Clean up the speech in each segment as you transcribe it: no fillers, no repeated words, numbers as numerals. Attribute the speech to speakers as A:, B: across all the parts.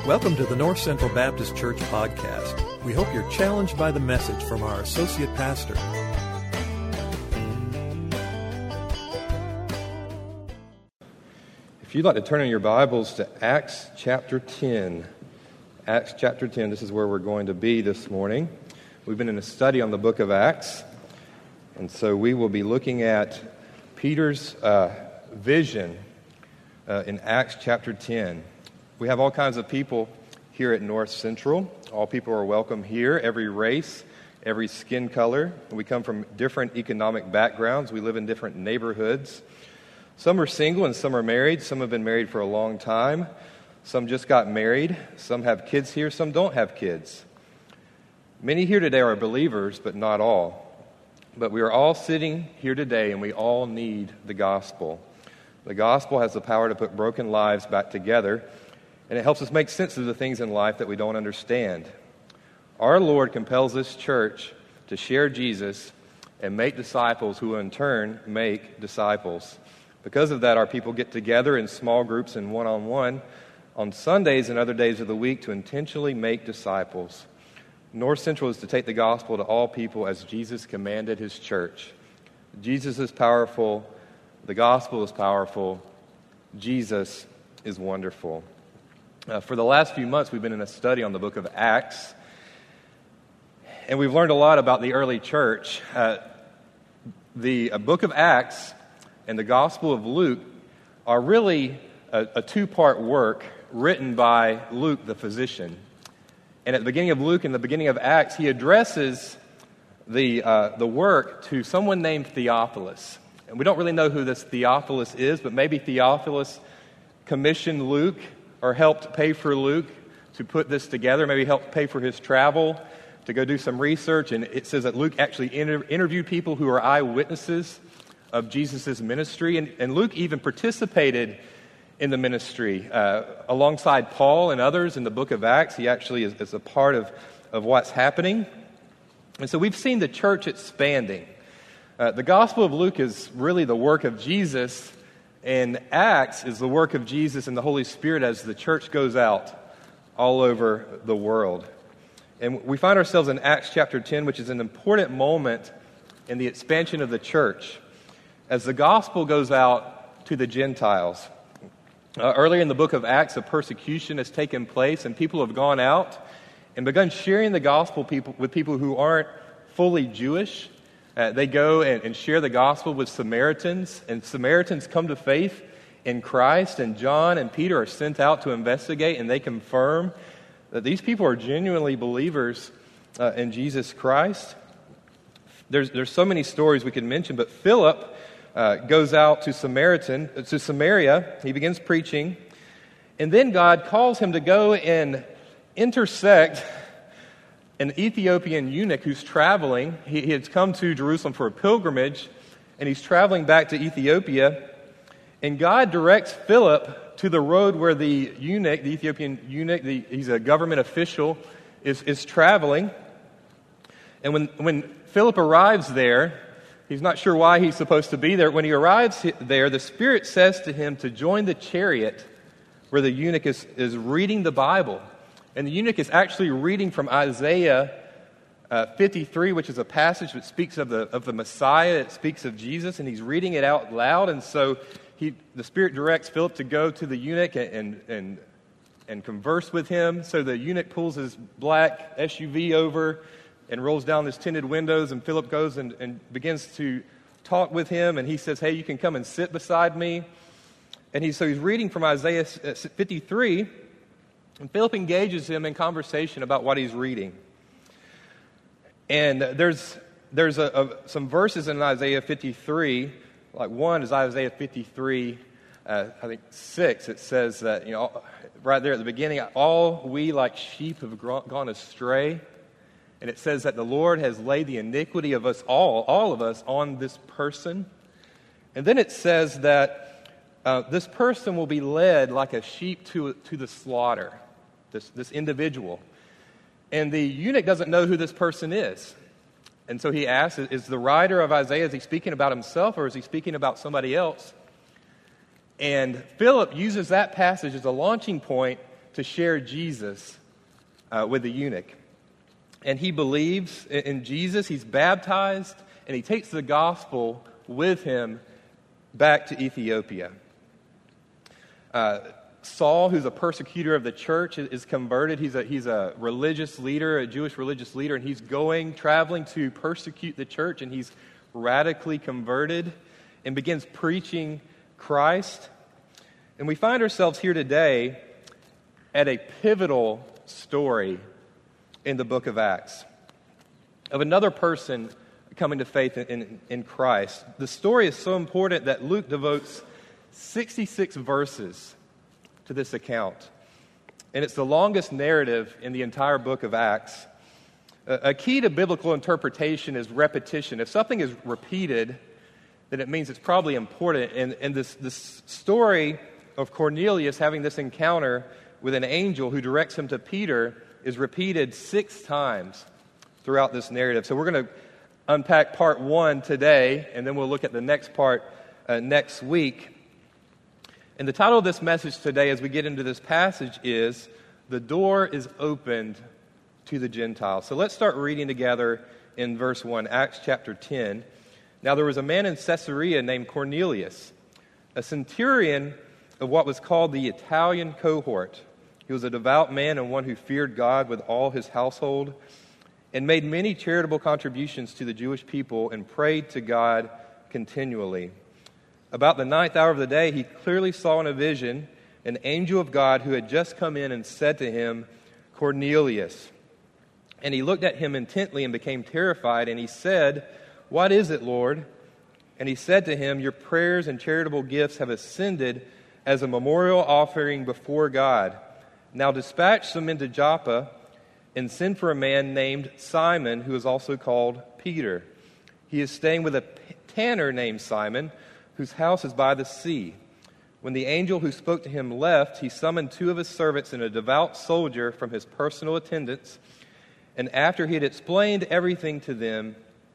A: Welcome to the North Central Baptist Church podcast. We hope you're challenged by the message from our associate pastor.
B: If you'd like to turn in your Bibles to Acts chapter 10. Acts chapter 10, this is where we're going to be this morning. We've been in a study on the book of Acts, and so we will be looking at Peter's vision in Acts chapter 10. We have all kinds of people here at North Central. All people are welcome here, every race, every skin color. We come from different economic backgrounds. We live in different neighborhoods. Some are single and some are married. Some have been married for a long time. Some just got married. Some have kids here. Some don't have kids. Many here today are believers, but not all. But we are all sitting here today and we all need the gospel. The gospel has the power to put broken lives back together, and it helps us make sense of the things in life that we don't understand. Our Lord compels this church to share Jesus and make disciples who in turn make disciples. Because of that, our people get together in small groups and one-on-one on Sundays and other days of the week to intentionally make disciples. North Central is to take the gospel to all people as Jesus commanded his church. Jesus is powerful. The gospel is powerful. Jesus is wonderful. For the last few months, we've been in a study on the book of Acts, and we've learned a lot about the early church. The book of Acts and the Gospel of Luke are really a two-part work written by Luke, the physician. And at the beginning of Luke and the beginning of Acts, he addresses the work to someone named Theophilus. And we don't really know who this Theophilus is, but maybe Theophilus commissioned Luke or helped pay for Luke to put this together, maybe helped pay for his travel to go do some research. And it says that Luke actually interviewed people who are eyewitnesses of Jesus' ministry. And Luke even participated in the ministry alongside Paul and others in the book of Acts. He actually is a part of what's happening. And so we've seen the church expanding. The Gospel of Luke is really the work of Jesus, and Acts is the work of Jesus and the Holy Spirit as the church goes out all over the world. And we find ourselves in Acts chapter 10, which is an important moment in the expansion of the church as the gospel goes out to the Gentiles. Earlier in the book of Acts, a persecution has taken place, and people have gone out and begun sharing the gospel with people who aren't fully Jewish. They go and share the gospel with Samaritans, and Samaritans come to faith in Christ, and John and Peter are sent out to investigate, and they confirm that these people are genuinely believers in Jesus Christ. There's so many stories we could mention, but Philip goes out to Samaria. He begins preaching, and then God calls him to go and intersect an Ethiopian eunuch who's traveling. He had come to Jerusalem for a pilgrimage, and he's traveling back to Ethiopia. And God directs Philip to the road where the eunuch, the Ethiopian eunuch, he's a government official, is traveling. And when Philip arrives there, he's not sure why he's supposed to be there. When he arrives there, the Spirit says to him to join the chariot where the eunuch is reading the Bible. And the eunuch is actually reading from Isaiah 53, which is a passage that speaks of the Messiah. It speaks of Jesus, and he's reading it out loud. And so the Spirit directs Philip to go to the eunuch and converse with him. So the eunuch pulls his black SUV over and rolls down his tinted windows, and Philip goes and begins to talk with him. And he says, "Hey, you can come and sit beside me." And he's reading from Isaiah 53. And Philip engages him in conversation about what he's reading. And there's some verses in Isaiah 53, like one is Isaiah 53, I think 6. It says that, right there at the beginning, all we like sheep have gone astray. And it says that the Lord has laid the iniquity of us all of us, on this person. And then it says that this person will be led like a sheep to the slaughter. This individual. And the eunuch doesn't know who this person is. And so he asks, is the writer of Isaiah, is he speaking about himself or is he speaking about somebody else? And Philip uses that passage as a launching point to share Jesus with the eunuch. And he believes in Jesus, he's baptized, and he takes the gospel with him back to Ethiopia. Saul, who's a persecutor of the church, is converted. He's a religious leader, a Jewish religious leader, and he's traveling to persecute the church, and he's radically converted and begins preaching Christ. And we find ourselves here today at a pivotal story in the book of Acts of another person coming to faith in Christ. The story is so important that Luke devotes 66 verses to this account. And it's the longest narrative in the entire book of Acts. A key to biblical interpretation is repetition. If something is repeated, then it means it's probably important. And this story of Cornelius having this encounter with an angel who directs him to Peter is repeated 6 times throughout this narrative. So we're going to unpack part 1 today, and then we'll look at the next part next week. And the title of this message today as we get into this passage is, "The Door is Opened to the Gentiles." So let's start reading together in verse 1, Acts chapter 10. "Now there was a man in Caesarea named Cornelius, a centurion of what was called the Italian cohort. He was a devout man and one who feared God with all his household, and made many charitable contributions to the Jewish people and prayed to God continually. About the 9th hour of the day, he clearly saw in a vision an angel of God who had just come in and said to him, 'Cornelius.' And he looked at him intently and became terrified, and he said, 'What is it, Lord?' And he said to him, 'Your prayers and charitable gifts have ascended as a memorial offering before God. Now dispatch some men to Joppa and send for a man named Simon, who is also called Peter. He is staying with a tanner named Simon, whose house is by the sea.' When the angel who spoke to him left, he summoned 2 of his servants and a devout soldier from his personal attendants, and after he had explained everything to them,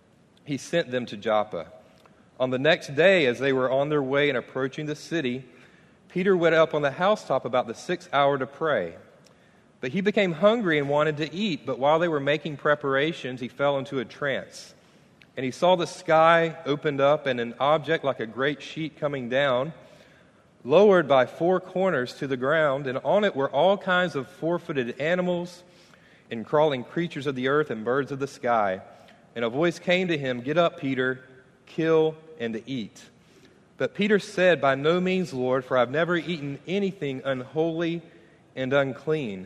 B: he sent them to Joppa. On the next day, as they were on their way and approaching the city, Peter went up on the housetop about the 6th hour to pray. But he became hungry and wanted to eat, but while they were making preparations, he fell into a trance. And he saw the sky opened up and an object like a great sheet coming down, lowered by 4 corners to the ground, and on it were all kinds of 4-footed animals and crawling creatures of the earth and birds of the sky. And a voice came to him, 'Get up, Peter, kill and eat.' But Peter said, 'By no means, Lord, for I've never eaten anything unholy and unclean.'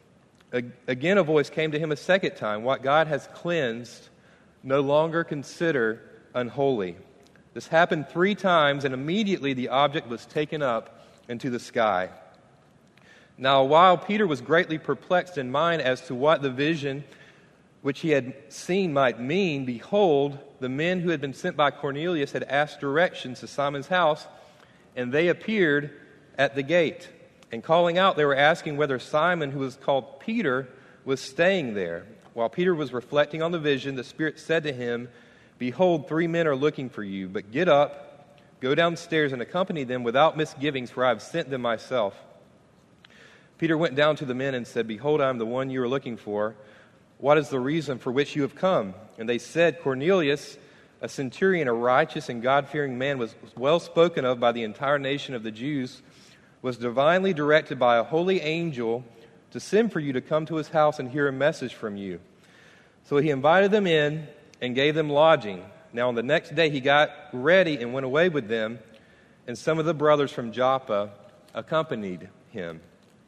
B: Again a voice came to him a second time, 'What God has cleansed, no longer consider unholy.' This happened 3 times, and immediately the object was taken up into the sky. Now while Peter was greatly perplexed in mind as to what the vision which he had seen might mean, behold, the men who had been sent by Cornelius had asked directions to Simon's house, and they appeared at the gate. And calling out, they were asking whether Simon, who was called Peter, was staying there. While Peter was reflecting on the vision, the Spirit said to him, 'Behold, 3 men are looking for you, but get up, go downstairs and accompany them without misgivings, for I have sent them myself.' Peter went down to the men and said, 'Behold, I am the one you are looking for. What is the reason for which you have come?' And they said, 'Cornelius, a centurion, a righteous and God-fearing man, was well spoken of by the entire nation of the Jews, was divinely directed by a holy angel to send for you to come to his house and hear a message from you.' So he invited them in and gave them lodging. Now on the next day he got ready and went away with them, and some of the brothers from Joppa accompanied him."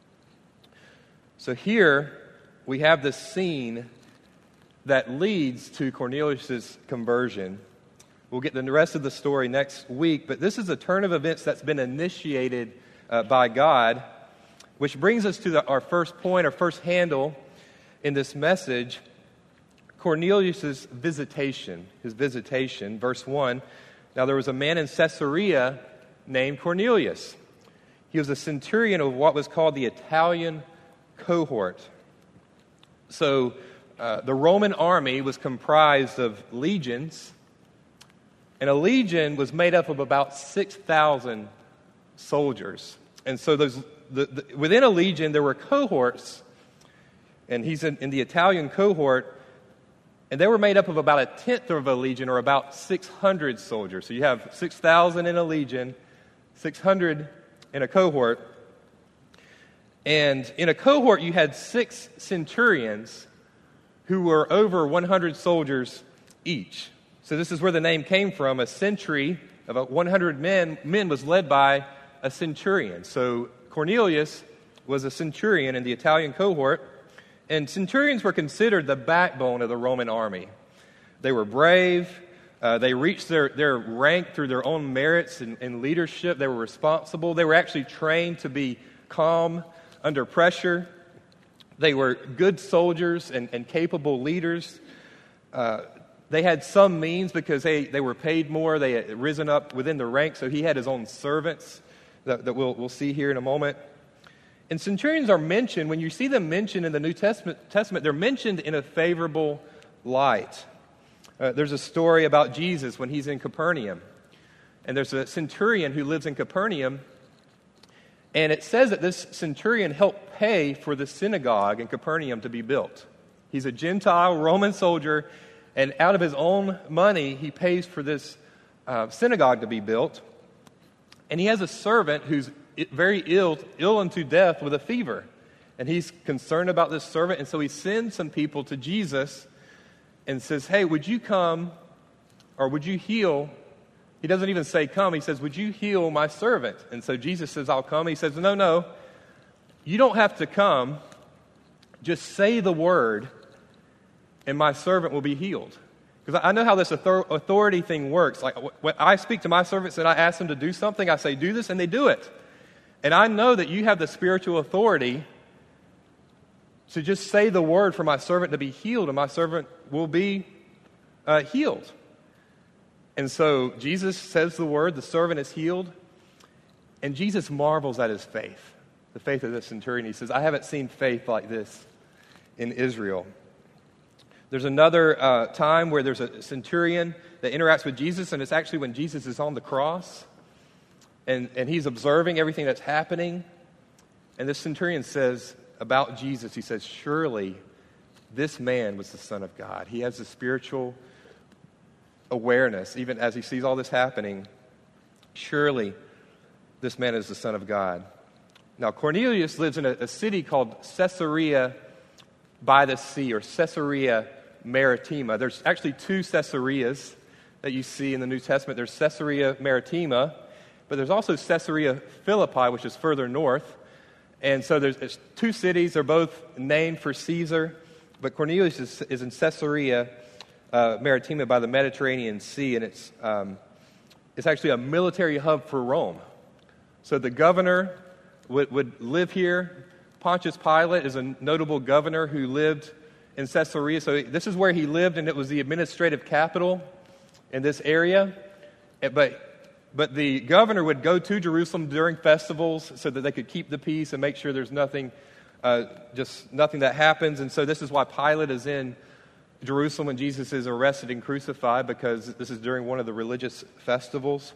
B: So here we have this scene that leads to Cornelius' conversion. We'll get the rest of the story next week, but this is a turn of events that's been initiated by God, which brings us to our first point, our first handle in this message, Cornelius' visitation, his visitation. Verse 1, "Now there was a man in Caesarea named Cornelius. He was a centurion of what was called the Italian cohort." So the Roman army was comprised of legions, and a legion was made up of about 6,000 soldiers. And so within a legion, there were cohorts, and he's in the Italian cohort, and they were made up of about a tenth of a legion, or about 600 soldiers. So you have 6,000 in a legion, 600 in a cohort. And in a cohort, you had 6 centurions who were over 100 soldiers each. So this is where the name came from. A century of 100 men was led by a centurion. So Cornelius was a centurion in the Italian cohort, and centurions were considered the backbone of the Roman army. They were brave. They reached their rank through their own merits and leadership. They were responsible. They were actually trained to be calm under pressure. They were good soldiers and capable leaders. They had some means because they were paid more. They had risen up within the ranks, so he had his own servants that we'll see here in a moment. And centurions are mentioned, when you see them mentioned in the New Testament, they're mentioned in a favorable light. There's a story about Jesus when he's in Capernaum. And there's a centurion who lives in Capernaum. And it says that this centurion helped pay for the synagogue in Capernaum to be built. He's a Gentile Roman soldier, and out of his own money, he pays for this synagogue to be built. And he has a servant who's very ill unto death with a fever. And he's concerned about this servant, and so he sends some people to Jesus and says, hey, would you come, or would you heal? He doesn't even say come. He says, would you heal my servant? And so Jesus says, I'll come. He says, no, you don't have to come. Just say the word, and my servant will be healed. Because I know how this authority thing works. Like when I speak to my servants and I ask them to do something, I say, do this, and they do it. And I know that you have the spiritual authority to just say the word for my servant to be healed, and my servant will be healed. And so Jesus says the word, the servant is healed, and Jesus marvels at his faith, the faith of the centurion. He says, I haven't seen faith like this in Israel. There's another time where there's a centurion that interacts with Jesus, and it's actually when Jesus is on the cross, and he's observing everything that's happening. And this centurion says about Jesus, he says, surely this man was the Son of God. He has a spiritual awareness, even as he sees all this happening. Surely this man is the Son of God. Now, Cornelius lives in a city called Caesarea by the sea, or Caesarea Maritima. There's actually 2 Caesareas that you see in the New Testament. There's Caesarea Maritima, but there's also Caesarea Philippi, which is further north. And so there's 2 cities. They're both named for Caesar, but Cornelius is in Caesarea Maritima by the Mediterranean Sea, and it's actually a military hub for Rome. So the governor would live here. Pontius Pilate is a notable governor who lived in Caesarea. So this is where he lived, and it was the administrative capital in this area. But the governor would go to Jerusalem during festivals so that they could keep the peace and make sure there's nothing that happens. And so this is why Pilate is in Jerusalem when Jesus is arrested and crucified, because this is during one of the religious festivals.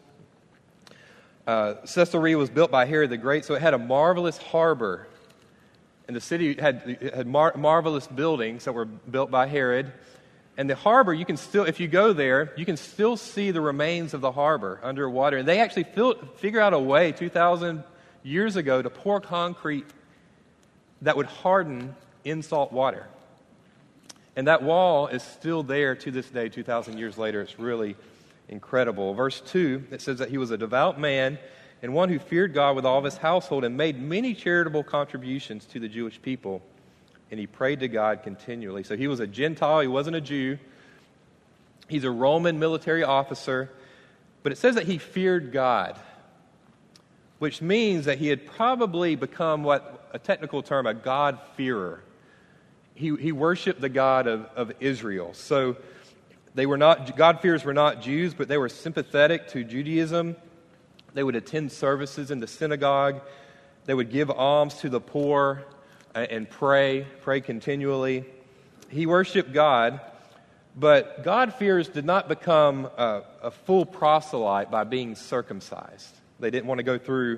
B: Caesarea was built by Herod the Great, so it had a marvelous harbor. And the city had marvelous buildings that were built by Herod. And the harbor, you can still, if you go there, you can still see the remains of the harbor underwater. And they actually figure out a way 2,000 years ago to pour concrete that would harden in salt water. And that wall is still there to this day, 2,000 years later. It's really incredible. Verse 2, it says that he was a devout man and one who feared God with all of his household and made many charitable contributions to the Jewish people. And he prayed to God continually. So he was a Gentile. He wasn't a Jew. He's a Roman military officer. But it says that he feared God, which means that he had probably become what a technical term, a God-fearer. He worshiped the God of Israel. So they were not, God-fearers were not Jews, but they were sympathetic to Judaism. They would attend services in the synagogue. They would give alms to the poor and pray continually. He worshiped God, but God-fearers did not become a full proselyte by being circumcised. They didn't want to go through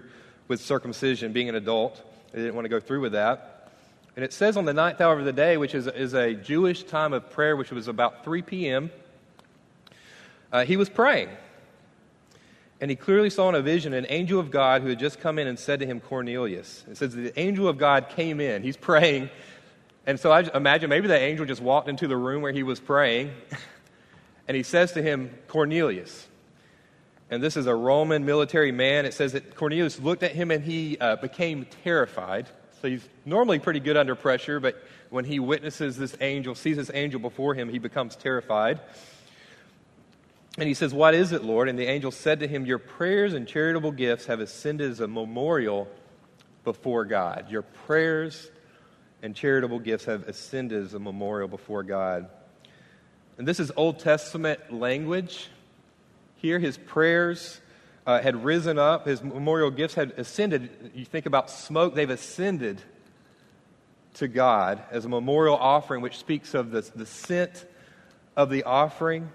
B: with circumcision, being an adult. They didn't want to go through with that. And it says on the 9th hour of the day, which is a Jewish time of prayer, which was about 3 p.m., he was praying. And he clearly saw in a vision an angel of God who had just come in and said to him, Cornelius. It says the angel of God came in. He's praying. And so I imagine maybe the angel just walked into the room where he was praying. And he says to him, Cornelius. And this is a Roman military man. It says that Cornelius looked at him and he became terrified. So he's normally pretty good under pressure, but when he witnesses this angel, sees this angel before him, he becomes terrified. And he says, what is it, Lord? And the angel said to him, your prayers and charitable gifts have ascended as a memorial before God. Your prayers and charitable gifts have ascended as a memorial before God. And this is Old Testament language. Here, his prayers had risen up. His memorial gifts had ascended. You think about smoke, they've ascended to God as a memorial offering, which speaks of the scent of the offering.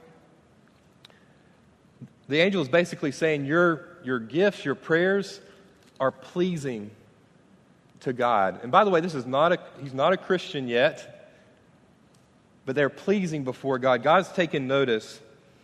B: The angel is basically saying your gifts, your prayers are pleasing to God. And by the way, he's not a Christian yet, but they're pleasing before God. God's taken notice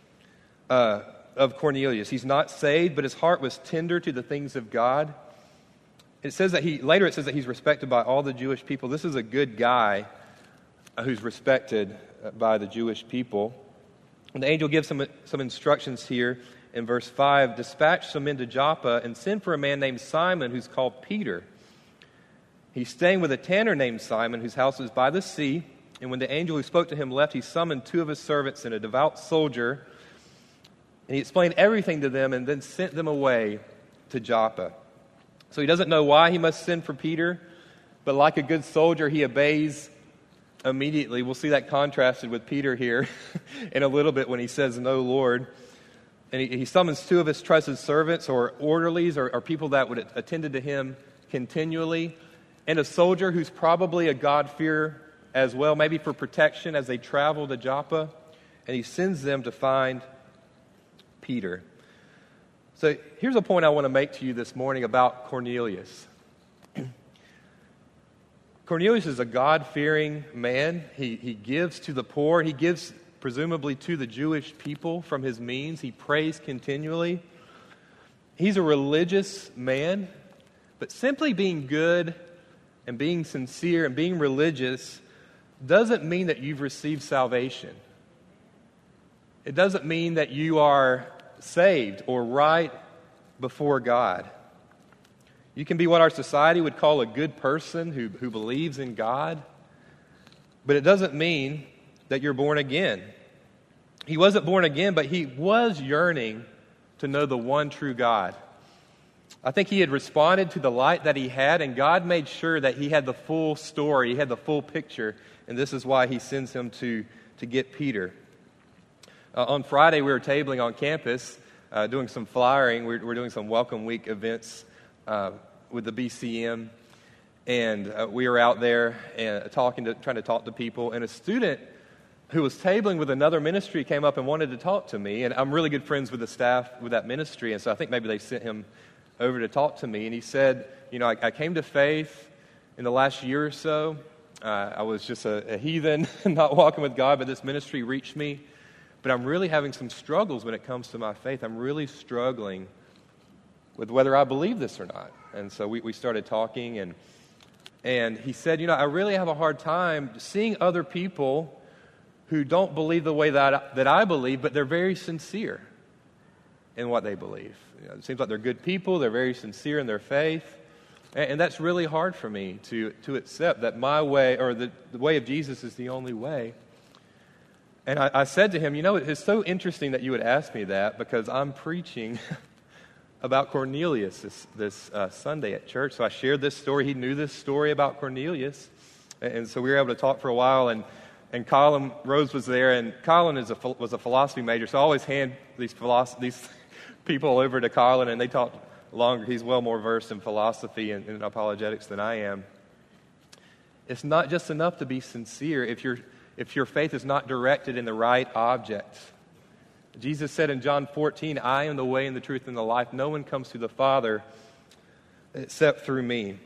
B: of Cornelius. He's not saved, but his heart was tender to the things of God. It says that he's respected by all the Jewish people. This is a good guy who's respected by the Jewish people. And the angel gives some instructions here in verse 5. Dispatch some men to Joppa and send for a man named Simon who's called Peter. He's staying with a tanner named Simon whose house is by the sea. And when the angel who spoke to him left, he summoned 2 of his servants and a devout soldier. And he explained everything to them and then sent them away to Joppa. So he doesn't know why he must send for Peter, but like a good soldier, he obeys immediately. We'll see that contrasted with Peter here in a little bit when he says, no, Lord. And he summons 2 of his trusted servants or orderlies or people that would have attended to him continually, and a soldier who's probably a God-fearer as well, maybe for protection as they travel to Joppa. And he sends them to find Peter. So here's a point I want to make to you this morning about Cornelius. Cornelius is a God-fearing man. He gives to the poor. He gives presumably to the Jewish people from his means. He prays continually. He's a religious man, but simply being good and being sincere and being religious doesn't mean that you've received salvation. It doesn't mean that you are saved or right before God. You can be what our society would call a good person who believes in God, but it doesn't mean that you're born again. He wasn't born again, but he was yearning to know the one true God. I think he had responded to the light that he had, and God made sure that he had the full story, he had the full picture, and this is why he sends him to get Peter. On Friday, we were tabling on campus, doing some flyering. We're doing some Welcome Week events with the BCM, and we were out there and trying to talk to people, and a student who was tabling with another ministry came up and wanted to talk to me, and I'm really good friends with the staff with that ministry, and so I think maybe they sent him over to talk to me, and he said, I came to faith in the last year or so. I was just a heathen, not walking with God, but this ministry reached me. But I'm really having some struggles when it comes to my faith. I'm really struggling with whether I believe this or not. And so we started talking, and he said, I really have a hard time seeing other people who don't believe the way that I believe, but they're very sincere in what they believe. It seems like they're good people. They're very sincere in their faith. And that's really hard for me to accept that my way, or the way of Jesus, is the only way. And I said to him, it's so interesting that you would ask me that, because I'm preaching about Cornelius this Sunday at church. So I shared this story. He knew this story about Cornelius. And so we were able to talk for a while, and Colin Rose was there, and Colin was a philosophy major, so I always hand these people over to Colin, and they talk longer. He's well more versed in philosophy and apologetics than I am. It's not just enough to be sincere if your faith is not directed in the right object. Jesus said in John 14, I am the way and the truth and the life. No one comes to the Father except through me.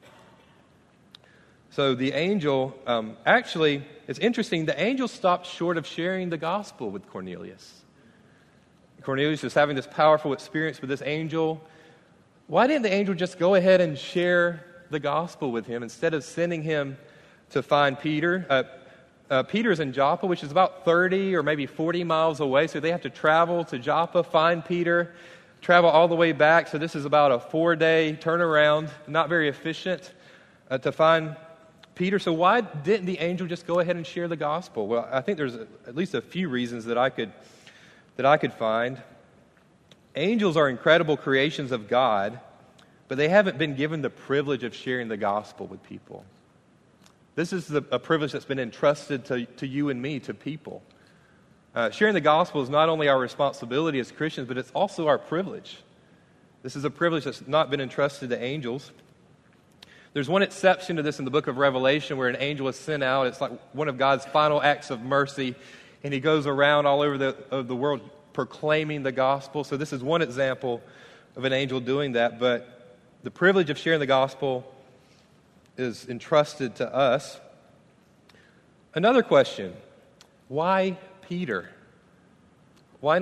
B: So the angel, actually, it's interesting, the angel stopped short of sharing the gospel with Cornelius. Cornelius is having this powerful experience with this angel. Why didn't the angel just go ahead and share the gospel with him instead of sending him to find Peter? Peter's in Joppa, which is about 30 or maybe 40 miles away, so they have to travel to Joppa, find Peter, travel all the way back. So this is about a 4-day turnaround, not very efficient to find Peter. So why didn't the angel just go ahead and share the gospel? Well, I think there's at least a few reasons that I could find. Angels are incredible creations of God, but they haven't been given the privilege of sharing the gospel with people. This is a privilege that's been entrusted to you and me, to people. Sharing the gospel is not only our responsibility as Christians, but it's also our privilege. This is a privilege that's not been entrusted to angels. There's one exception to this in the book of Revelation where an angel is sent out. It's like one of God's final acts of mercy, and he goes around all over the world proclaiming the gospel. So this is one example of an angel doing that, but the privilege of sharing the gospel is entrusted to us. Another question, why Peter? Why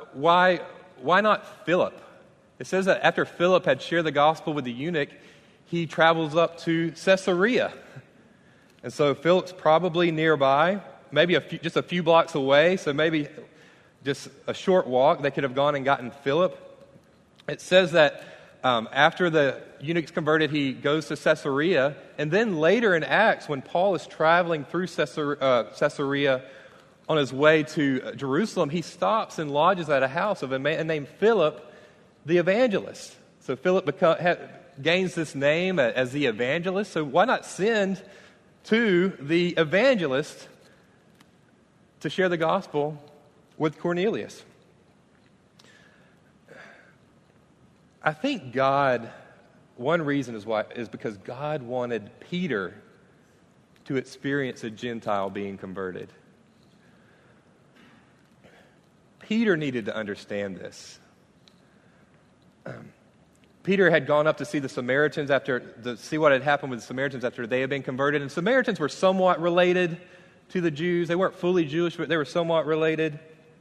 B: not Philip? It says that after Philip had shared the gospel with the eunuch, he travels up to Caesarea. And so Philip's probably nearby, maybe just a few blocks away, so maybe just a short walk. They could have gone and gotten Philip. It says that after the eunuch's converted, he goes to Caesarea, and then later in Acts, when Paul is traveling through Caesarea on his way to Jerusalem, he stops and lodges at a house of a man named Philip the evangelist. So Philip gains this name as the evangelist. So why not send to the evangelist to share the gospel with Cornelius? I think one reason is because God wanted Peter to experience a Gentile being converted. Peter needed to understand this. Peter had gone up to see the Samaritans see what had happened with the Samaritans after they had been converted. And Samaritans were somewhat related to the Jews. They weren't fully Jewish, but they were somewhat related.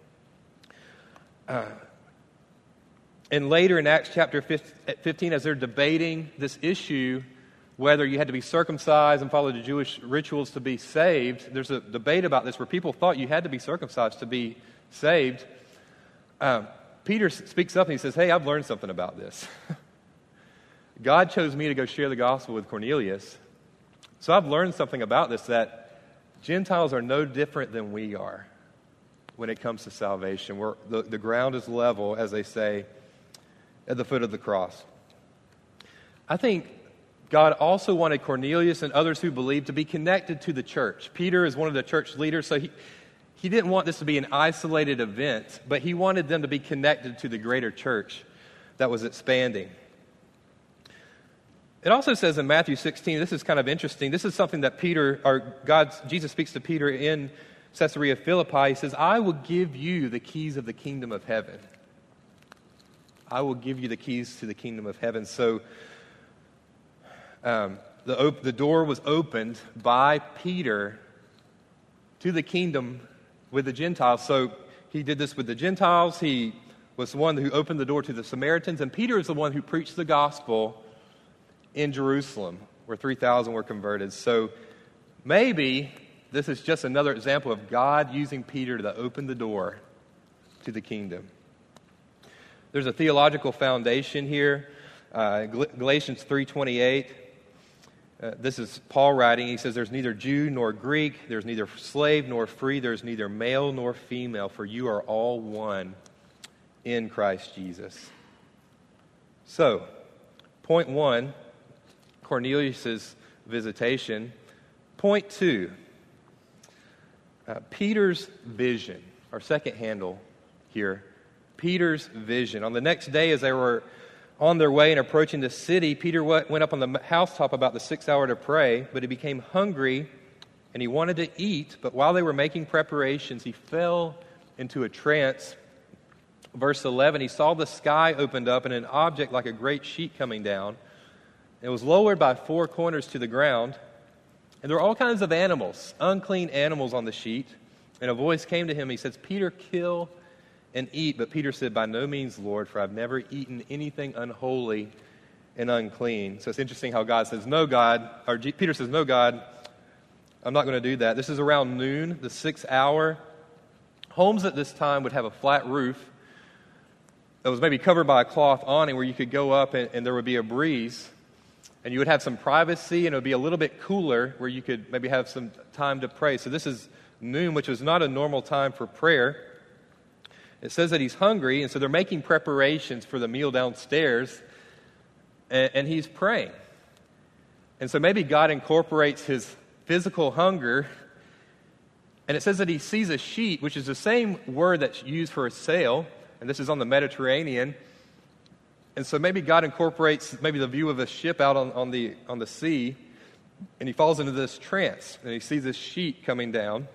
B: And later in Acts chapter 15, as they're debating this issue, whether you had to be circumcised and follow the Jewish rituals to be saved, there's a debate about this where people thought you had to be circumcised to be saved. Peter speaks up and he says, hey, I've learned something about this. God chose me to go share the gospel with Cornelius. So I've learned something about this, that Gentiles are no different than we are when it comes to salvation. The ground is level, as they say, at the foot of the cross. I think God also wanted Cornelius and others who believed to be connected to the church. Peter is one of the church leaders, so he didn't want this to be an isolated event, but he wanted them to be connected to the greater church that was expanding. It also says in Matthew 16, this is kind of interesting. This is something that Jesus speaks to Peter in Caesarea Philippi. He says, I will give you the keys of the kingdom of heaven. I will give you the keys to the kingdom of heaven. So the door was opened by Peter to the kingdom with the Gentiles. So he did this with the Gentiles. He was the one who opened the door to the Samaritans. And Peter is the one who preached the gospel in Jerusalem, where 3,000 were converted. So maybe this is just another example of God using Peter to open the door to the kingdom. There's a theological foundation here. Galatians 3:28. This is Paul writing. He says, there's neither Jew nor Greek, there's neither slave nor free, there's neither male nor female, for you are all one in Christ Jesus. So, point 1, Cornelius' visitation. Point 2, Peter's vision. Our second handle here, Peter's vision. On the next day, as they were on their way and approaching the city, Peter went up on the housetop about the 6th hour to pray, but he became hungry and he wanted to eat. But while they were making preparations, he fell into a trance. Verse 11, he saw the sky opened up and an object like a great sheet coming down It was lowered by 4 corners to the ground, and there were all kinds of animals, unclean animals on the sheet. And a voice came to him. He says, "Peter, kill and eat." But Peter said, "By no means, Lord, for I've never eaten anything unholy and unclean." So it's interesting how God says, "No, God," or Peter says, "No, God, I'm not going to do that." This is around noon, the 6th hour. Homes at this time would have a flat roof that was maybe covered by a cloth awning where you could go up and there would be a breeze. And you would have some privacy, and it would be a little bit cooler where you could maybe have some time to pray. So this is noon, which is not a normal time for prayer. It says that he's hungry, and so they're making preparations for the meal downstairs, and he's praying. And so maybe God incorporates his physical hunger, and it says that he sees a sheet, which is the same word that's used for a sail, and this is on the Mediterranean. And so maybe God incorporates maybe the view of a ship out on the sea, and he falls into this trance, and he sees this sheet coming down,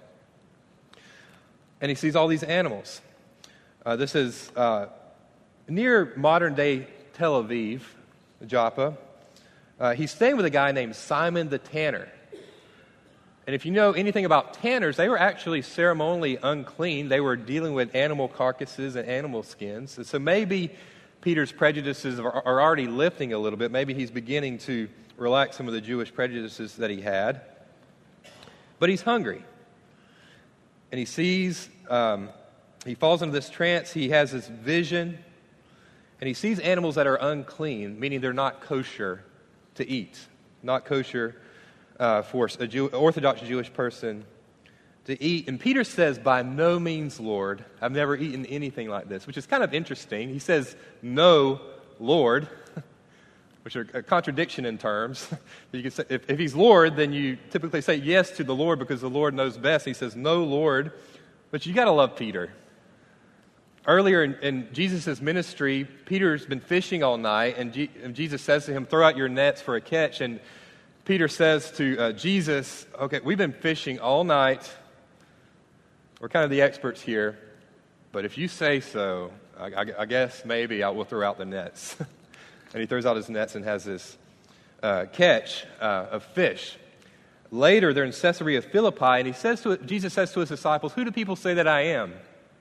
B: and he sees all these animals. This is near modern-day Tel Aviv, Joppa. He's staying with a guy named Simon the Tanner. And if you know anything about tanners, they were actually ceremonially unclean. They were dealing with animal carcasses and animal skins. And so maybe Peter's prejudices are already lifting a little bit. Maybe he's beginning to relax some of the Jewish prejudices that he had. But he's hungry. And he sees, he falls into this trance. He has this vision. And he sees animals that are unclean, meaning they're not kosher to eat. Not kosher for an Orthodox Jewish person to eat. And Peter says, "By no means, Lord, I've never eaten anything like this," which is kind of interesting. He says, "No, Lord," which are a contradiction in terms. You can say, if he's Lord, then you typically say yes to the Lord because the Lord knows best. He says, "No, Lord," but you got to love Peter. Earlier in Jesus' ministry, Peter's been fishing all night, and Jesus says to him, "Throw out your nets for a catch." And Peter says to Jesus, "Okay, we've been fishing all night. We're kind of the experts here, but if you say so, I guess maybe I will throw out the nets." And he throws out his nets and has this catch of fish. Later, they're in Caesarea Philippi, and Jesus says to his disciples, "Who do people say that I am?"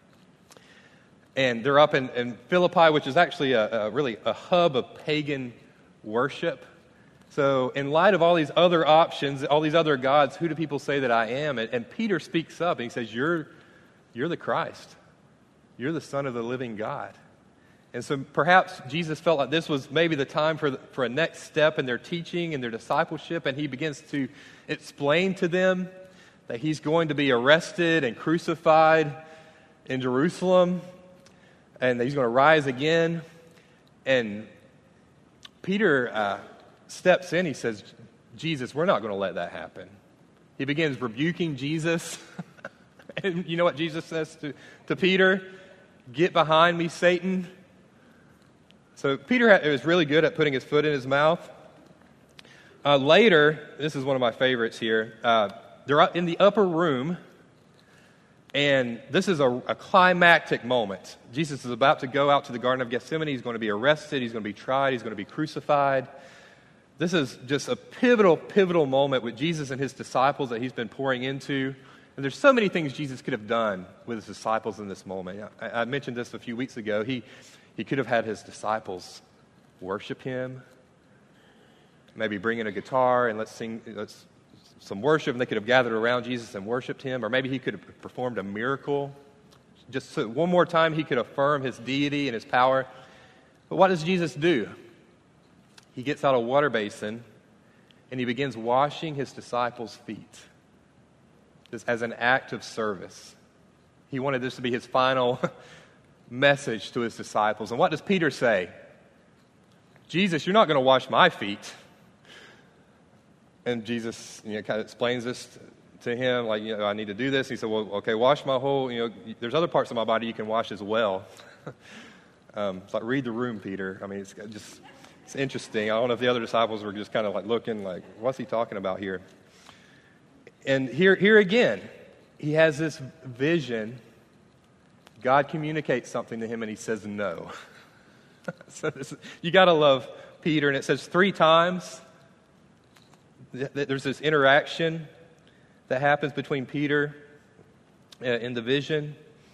B: And they're up in Philippi, which is actually really a hub of pagan worship. So in light of all these other options, all these other gods, who do people say that I am? And Peter speaks up and he says, you're the Christ. You're the Son of the living God. And so perhaps Jesus felt like this was maybe the time for a next step in their teaching and their discipleship, and he begins to explain to them that he's going to be arrested and crucified in Jerusalem, and that he's going to rise again. And Peter steps in. He says, "Jesus, we're not going to let that happen." He begins rebuking Jesus. And you know what Jesus says to Peter? "Get behind me, Satan." So Peter was really good at putting his foot in his mouth. Later, this is one of my favorites here. They're in the upper room, and this is a climactic moment. Jesus is about to go out to the Garden of Gethsemane. He's going to be arrested. He's going to be tried. He's going to be crucified. This is just a pivotal moment with Jesus and his disciples that he's been pouring into. And there's so many things Jesus could have done with his disciples in this moment. I mentioned this a few weeks ago. He could have had his disciples worship him, maybe bring in a guitar and let's sing some worship, and they could have gathered around Jesus and worshiped him. Or maybe he could have performed a miracle. Just so one more time he could affirm his deity and his power. But what does Jesus do? He gets out a water basin and he begins washing his disciples' feet. This as an act of service. He wanted this to be his final message to his disciples. And what does Peter say? "Jesus, you're not going to wash my feet." And Jesus, kind of explains this to him, like, I need to do this. He said, "Well, okay, wash my whole, there's other parts of my body you can wash as well." It's like, read the room, Peter. I mean, it's interesting. I don't know if the other disciples were just kind of like looking like, what's he talking about here? And here again, he has this vision. God communicates something to him and he says no. So you got to love Peter, and it says 3 times that there's this interaction that happens between Peter in the vision.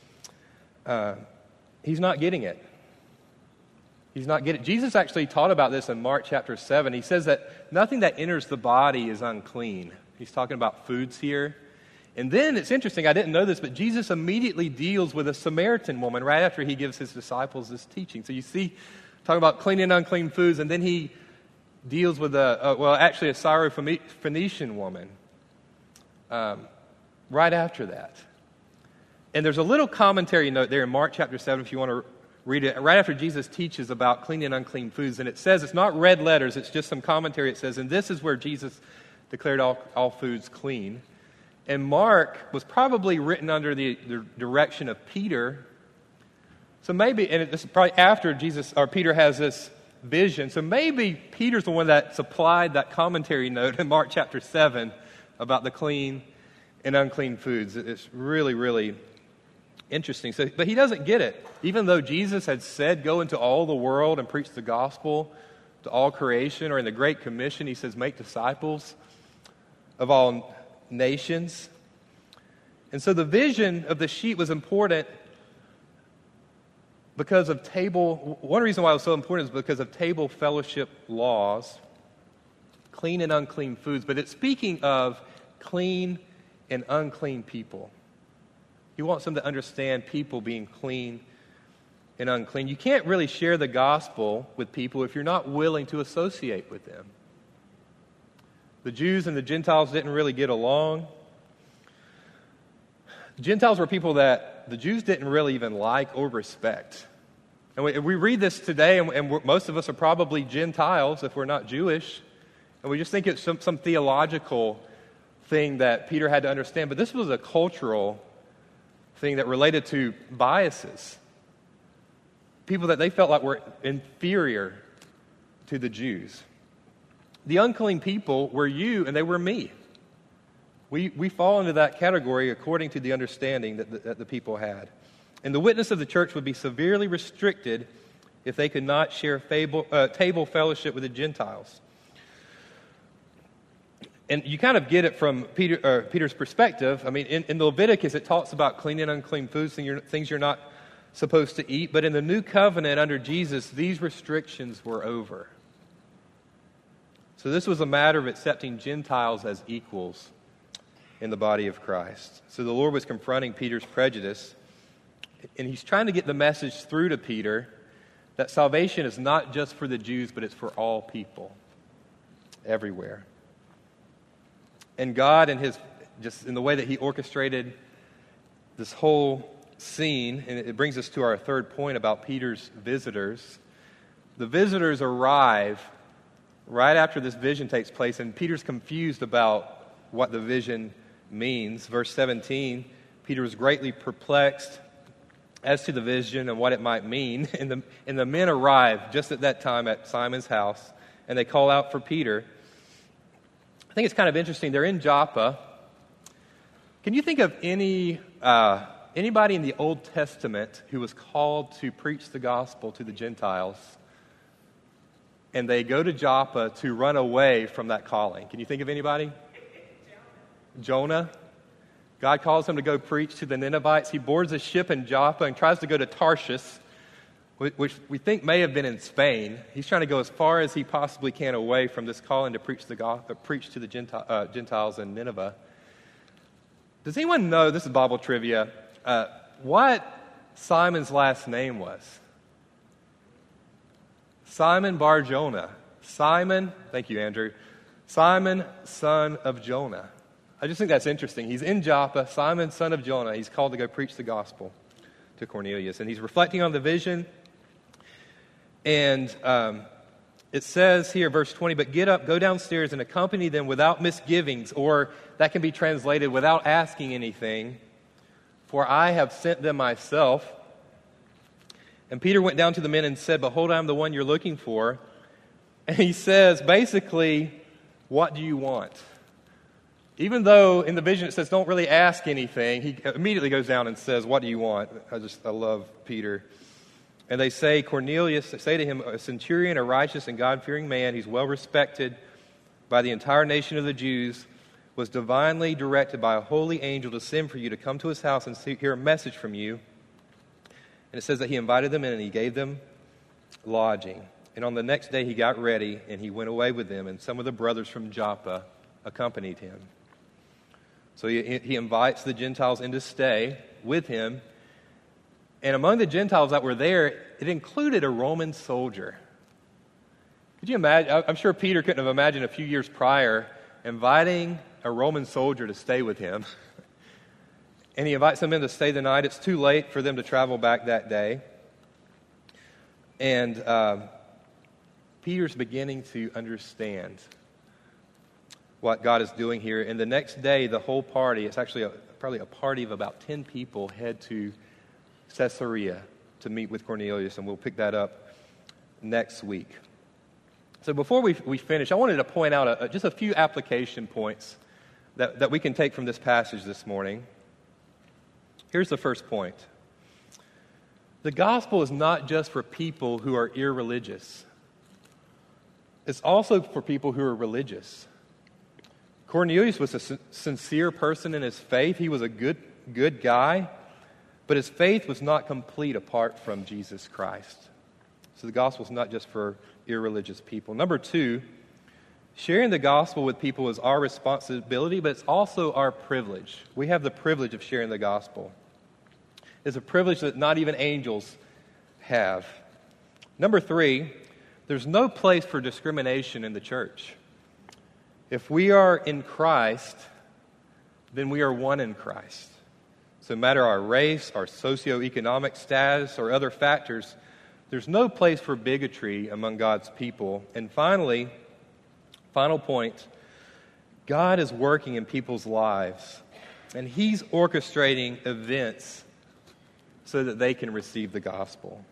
B: He's not getting it. He's not getting it. Jesus actually taught about this in Mark chapter 7. He says that nothing that enters the body is unclean. He's talking about foods here. And then it's interesting, I didn't know this, but Jesus immediately deals with a Samaritan woman right after he gives his disciples this teaching. So you see, talking about clean and unclean foods, and then he deals with a Syrophoenician woman right after that. And there's a little commentary note there in Mark chapter 7 if you want to read it, right after Jesus teaches about clean and unclean foods. And it says, it's not red letters, it's just some commentary. It says, and this is where Jesus declared all foods clean. And Mark was probably written under the direction of Peter. So maybe, and this is probably after Peter has this vision. So maybe Peter's the one that supplied that commentary note in Mark chapter 7 about the clean and unclean foods. It's really, really interesting. But he doesn't get it. Even though Jesus had said, go into all the world and preach the gospel to all creation, or in the Great Commission, he says, make disciples of all nations. And so the vision of the sheep was important because of one reason why it was so important is because of table fellowship laws, clean and unclean foods. But it's speaking of clean and unclean people. He wants them to understand people being clean and unclean. You can't really share the gospel with people if you're not willing to associate with them. The Jews and the Gentiles didn't really get along. Gentiles were people that the Jews didn't really even like or respect. And we read this today, and most of us are probably Gentiles if we're not Jewish, and we just think it's some theological thing that Peter had to understand. But this was a cultural thing that related to biases. People that they felt like were inferior to the Jews. The unclean people were you and they were me. We fall into that category according to the understanding that the people had. And the witness of the church would be severely restricted if they could not share table fellowship with the Gentiles. And you kind of get it from Peter's perspective. I mean, in the Leviticus, it talks about clean and unclean foods, things you're not supposed to eat. But in the new covenant under Jesus, these restrictions were over. So this was a matter of accepting Gentiles as equals in the body of Christ. So the Lord was confronting Peter's prejudice, and he's trying to get the message through to Peter that salvation is not just for the Jews, but it's for all people, everywhere. And God, just in the way that he orchestrated this whole scene, and it brings us to our third point about Peter's visitors. The visitors arrive right after this vision takes place, and Peter's confused about what the vision means. Verse 17, Peter was greatly perplexed as to the vision and what it might mean. And the men arrive just at that time at Simon's house, and they call out for Peter. I think it's kind of interesting. They're in Joppa. Can you think of anybody in the Old Testament who was called to preach the gospel to the Gentiles, and they go to Joppa to run away from that calling? Can you think of anybody? Jonah. God calls him to go preach to the Ninevites. He boards a ship in Joppa and tries to go to Tarshish, which we think may have been in Spain. He's trying to go as far as he possibly can away from this calling to preach to the Gentiles in Nineveh. Does anyone know, this is Bible trivia, what Simon's last name was? Simon Bar Jonah. Simon, thank you, Andrew. Simon, son of Jonah. I just think that's interesting. He's in Joppa, Simon, son of Jonah. He's called to go preach the gospel to Cornelius. And he's reflecting on the vision. And it says here, verse 20, but get up, go downstairs, and accompany them without misgivings, or that can be translated without asking anything, for I have sent them myself. And Peter went down to the men and said, behold, I am the one you're looking for. And he says, basically, what do you want? Even though in the vision it says don't really ask anything, he immediately goes down and says, what do you want? I love Peter. And they say to him, a centurion, a righteous and God-fearing man, he's well respected by the entire nation of the Jews, was divinely directed by a holy angel to send for you to come to his house and hear a message from you. And it says that he invited them in and he gave them lodging. And on the next day he got ready and he went away with them, and some of the brothers from Joppa accompanied him. So he invites the Gentiles in to stay with him. And among the Gentiles that were there, it included a Roman soldier. Could you imagine? I'm sure Peter couldn't have imagined a few years prior inviting a Roman soldier to stay with him. And he invites them in to stay the night. It's too late for them to travel back that day. And Peter's beginning to understand what God is doing here. And the next day, the whole party, it's actually probably a party of about 10 people, head to Caesarea to meet with Cornelius, and we'll pick that up next week. So before we finish, I wanted to point out just a few application points that we can take from this passage this morning. Here's the first point. The gospel is not just for people who are irreligious. It's also for people who are religious. Cornelius was a sincere person in his faith. He was a good guy, but his faith was not complete apart from Jesus Christ. So the gospel is not just for irreligious people. Number two, sharing the gospel with people is our responsibility, but it's also our privilege. We have the privilege of sharing the gospel. It's a privilege that not even angels have. Number three, there's no place for discrimination in the church. If we are in Christ, then we are one in Christ. So no matter our race, our socioeconomic status, or other factors, there's no place for bigotry among God's people. And finally, final point, God is working in people's lives, and He's orchestrating events so that they can receive the gospel.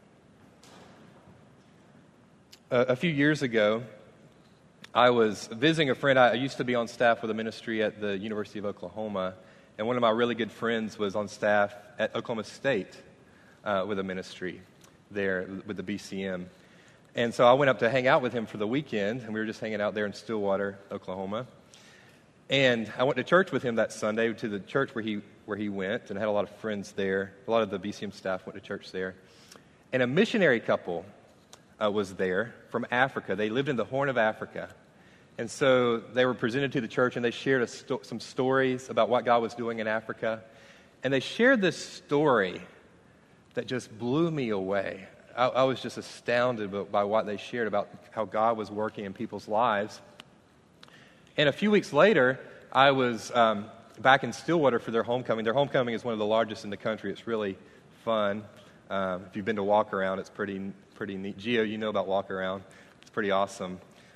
B: A few years ago, I was visiting a friend. I used to be on staff with a ministry at the University of Oklahoma, and one of my really good friends was on staff at Oklahoma State with a ministry there with the BCM. And so I went up to hang out with him for the weekend, and we were just hanging out there in Stillwater, Oklahoma. And I went to church with him that Sunday, to the church where he went, and had a lot of friends there. A lot of the BCM staff went to church there. And a missionary couple was there from Africa. They lived in the Horn of Africa. And so they were presented to the church, and they shared some stories about what God was doing in Africa. And they shared this story that just blew me away. I was just astounded by what they shared about how God was working in people's lives. And a few weeks later, I was back in Stillwater for their homecoming. Their homecoming is one of the largest in the country. It's really fun. If you've been to Walk Around, it's pretty neat. Gio, you know about Walk Around. It's pretty awesome.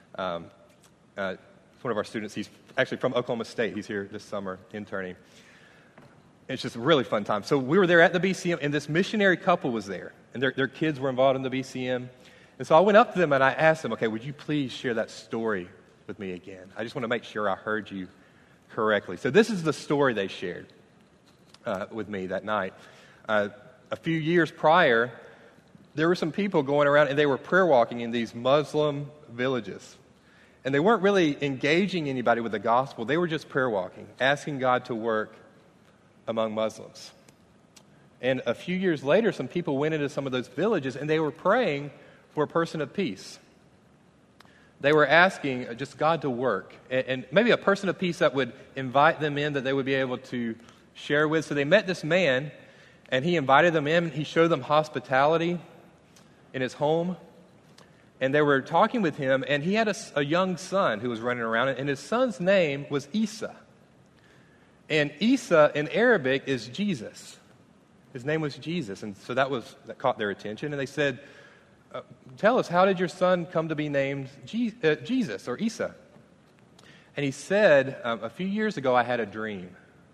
B: One of our students, he's actually from Oklahoma State. He's here this summer interning. It's just a really fun time. So we were there at the BCM, and this missionary couple was there, and their kids were involved in the BCM. And so I went up to them, and I asked them, okay, would you please share that story with me again? I just want to make sure I heard you correctly. So this is the story they shared with me that night. A few years prior, there were some people going around, and they were prayer walking in these Muslim villages. And they weren't really engaging anybody with the gospel. They were just prayer walking, asking God to work among Muslims. And a few years later, some people went into some of those villages, and they were praying for a person of peace. They were asking just God to work, and maybe a person of peace that would invite them in, that they would be able to share with. So they met this man, and he invited them in. He showed them hospitality in his home. And they were talking with him, and he had a young son who was running around, and his son's name was Isa. And Isa in Arabic is Jesus. His name was Jesus, and so that caught their attention. And they said, tell us, how did your son come to be named Jesus or Isa? And he said, a few years ago I had a dream.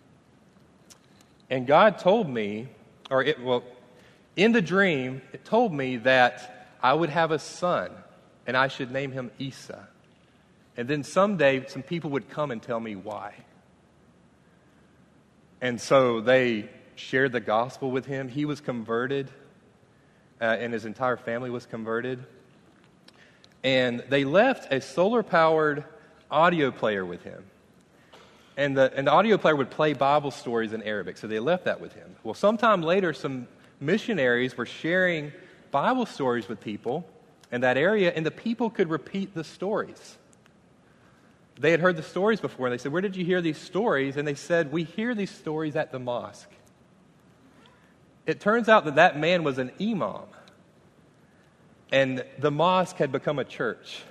B: And God told me, in the dream, it told me that I would have a son, and I should name him Isa. And then someday, some people would come and tell me why. And so they shared the gospel with him. He was converted. and his entire family was converted. And they left a solar-powered audio player with him. And the audio player would play Bible stories in Arabic, so they left that with him. Well, sometime later, some missionaries were sharing Bible stories with people in that area, and the people could repeat the stories. They had heard the stories before, and they said, "Where did you hear these stories?" And they said, "We hear these stories at the mosque." It turns out that that man was an imam, and the mosque had become a church.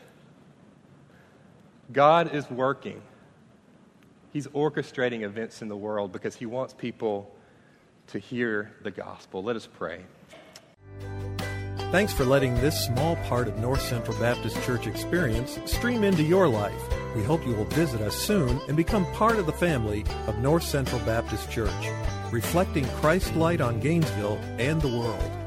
B: God is working. He's orchestrating events in the world because he wants people to hear the gospel. Let us pray.
A: Thanks for letting this small part of North Central Baptist Church experience stream into your life. We hope you will visit us soon and become part of the family of North Central Baptist Church, reflecting Christ's light on Gainesville and the world.